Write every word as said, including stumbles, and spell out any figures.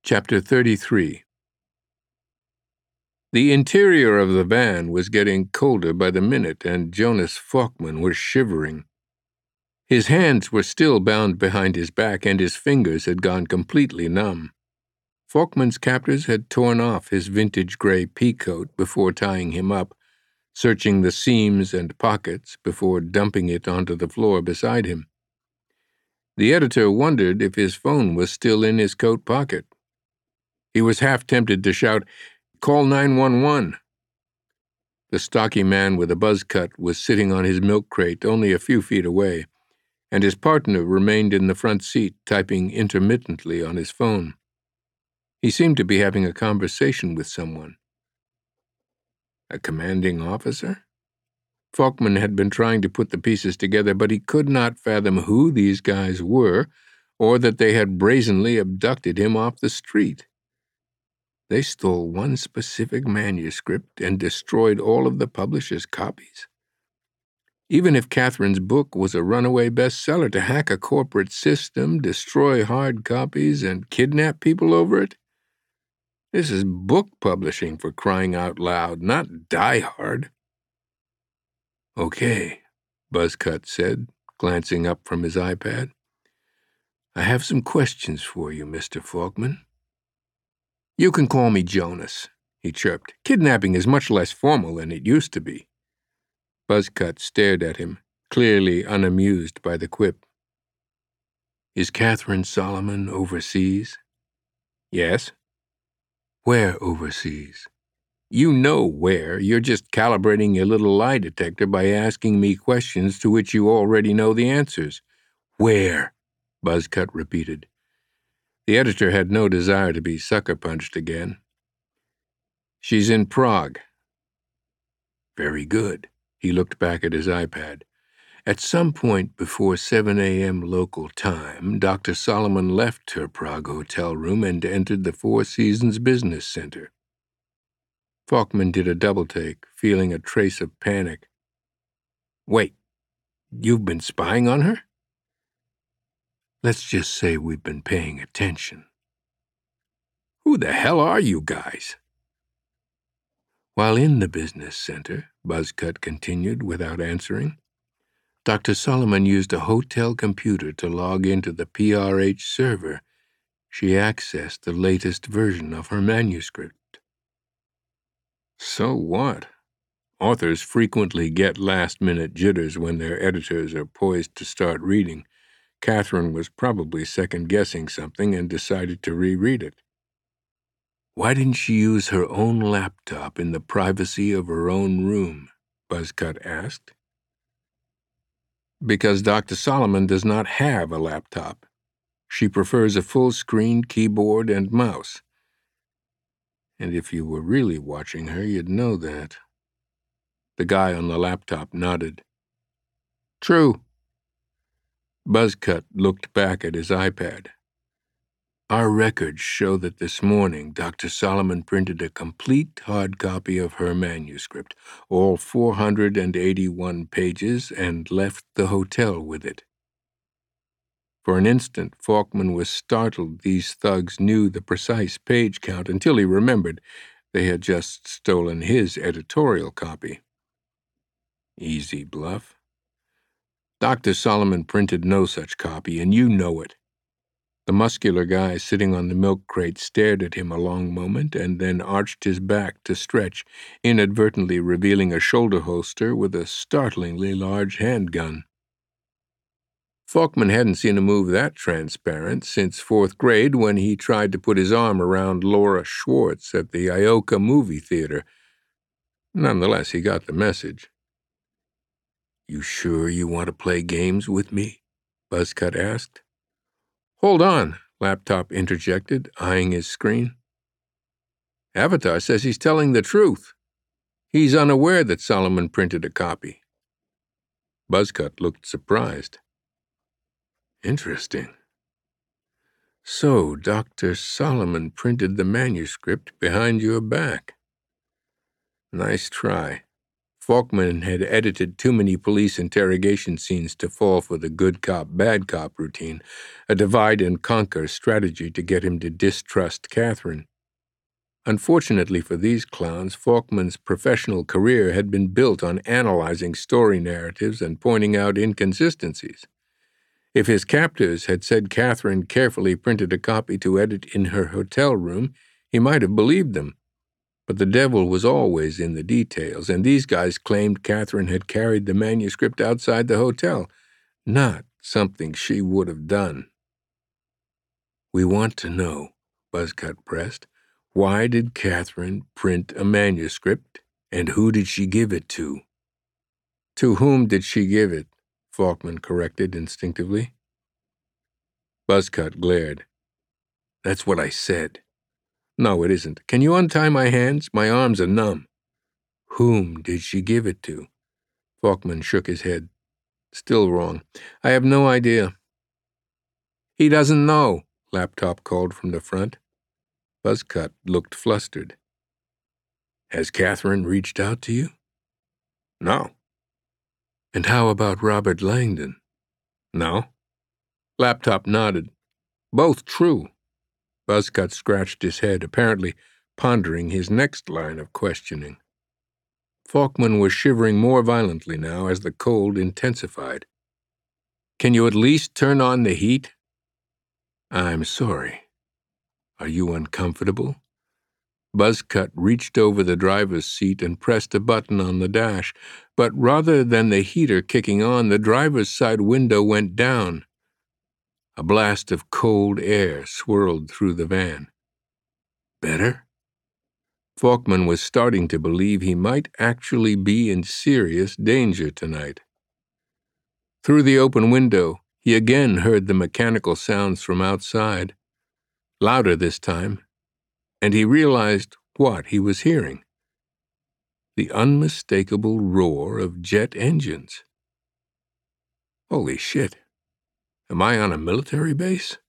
Chapter thirty-three. The interior of the van was getting colder by the minute, and Jonas Falkman was shivering. His hands were still bound behind his back, and his fingers had gone completely numb. Falkman's captors had torn off his vintage gray peacoat before tying him up, searching the seams and pockets before dumping it onto the floor beside him. The editor wondered if his phone was still in his coat pocket. He was half tempted to shout, "Call nine one one." The stocky man with a buzz cut was sitting on his milk crate only a few feet away, and his partner remained in the front seat typing intermittently on his phone. He seemed to be having a conversation with someone. A commanding officer? Falkman had been trying to put the pieces together, but he could not fathom who these guys were, or that they had brazenly abducted him off the street. They stole one specific manuscript and destroyed all of the publisher's copies. Even if Catherine's book was a runaway bestseller, to hack a corporate system, destroy hard copies, and kidnap people over it? This is book publishing, for crying out loud, not Die Hard. "Okay," Buzzcut said, glancing up from his iPad. "I have some questions for you, Mister Falkman." "You can call me Jonas," he chirped. "Kidnapping is much less formal than it used to be." Buzzcut stared at him, clearly unamused by the quip. "Is Catherine Solomon overseas?" "Yes." "Where overseas?" "You know where. You're just calibrating your little lie detector by asking me questions to which you already know the answers." "Where?" Buzzcut repeated. The editor had no desire to be sucker-punched again. "She's in Prague." "Very good." He looked back at his iPad. "At some point before seven a.m. local time, Doctor Solomon left her Prague hotel room and entered the Four Seasons Business Center." Falkman did a double-take, feeling a trace of panic. "Wait, you've been spying on her?" "Let's just say we've been paying attention." "Who the hell are you guys?" "While in the business center," Buzzcut continued without answering, "Doctor Solomon used a hotel computer to log into the P R H server. She accessed the latest version of her manuscript." So what? Authors frequently get last-minute jitters when their editors are poised to start reading. Catherine was probably second-guessing something and decided to reread it. "Why didn't she use her own laptop in the privacy of her own room?" Buzzcut asked. "Because Doctor Solomon does not have a laptop. She prefers a full-screen keyboard and mouse. And if you were really watching her, you'd know that." The guy on the laptop nodded. "True." Buzzcut looked back at his iPad. "Our records show that this morning Doctor Solomon printed a complete hard copy of her manuscript, all four hundred eighty-one pages, and left the hotel with it." For an instant, Falkman was startled these thugs knew the precise page count until he remembered they had just stolen his editorial copy. Easy bluff. Doctor Solomon printed no such copy, and you know it. The muscular guy sitting on the milk crate stared at him a long moment and then arched his back to stretch, inadvertently revealing a shoulder holster with a startlingly large handgun. Falkman hadn't seen a move that transparent since fourth grade when he tried to put his arm around Laura Schwartz at the Ioka movie theater. Nonetheless, he got the message. "You sure you want to play games with me?" Buzzcut asked. "Hold on," Laptop interjected, eyeing his screen. "Avatar says he's telling the truth. He's unaware that Solomon printed a copy." Buzzcut looked surprised. "Interesting. So Doctor Solomon printed the manuscript behind your back." "Nice try." Faulkman had edited too many police interrogation scenes to fall for the good cop, bad cop routine, a divide-and-conquer strategy to get him to distrust Catherine. Unfortunately for these clowns, Faulkman's professional career had been built on analyzing story narratives and pointing out inconsistencies. If his captors had said Catherine carefully printed a copy to edit in her hotel room, he might have believed them. But the devil was always in the details, and these guys claimed Catherine had carried the manuscript outside the hotel, not something she would have done. "We want to know," Buzzcut pressed, "why did Catherine print a manuscript, and who did she give it to?" "To whom did she give it?" Faulkman corrected instinctively. Buzzcut glared. "That's what I said." "No, it isn't. Can you untie my hands? My arms are numb." "Whom did she give it to?" Faulkman shook his head. "Still wrong. I have no idea." "He doesn't know," Laptop called from the front. Buzzcut looked flustered. "Has Catherine reached out to you?" "No." "And how about Robert Langdon?" "No." Laptop nodded. "Both true." Buzzcut scratched his head, apparently pondering his next line of questioning. Faulkman was shivering more violently now as the cold intensified. "Can you at least turn on the heat?" "I'm sorry. Are you uncomfortable?" Buzzcut reached over the driver's seat and pressed a button on the dash, but rather than the heater kicking on, the driver's side window went down. A blast of cold air swirled through the van. "Better?" Faulkman was starting to believe he might actually be in serious danger tonight. Through the open window, he again heard the mechanical sounds from outside, louder this time, and he realized what he was hearing. The unmistakable roar of jet engines. Holy shit. Am I on a military base?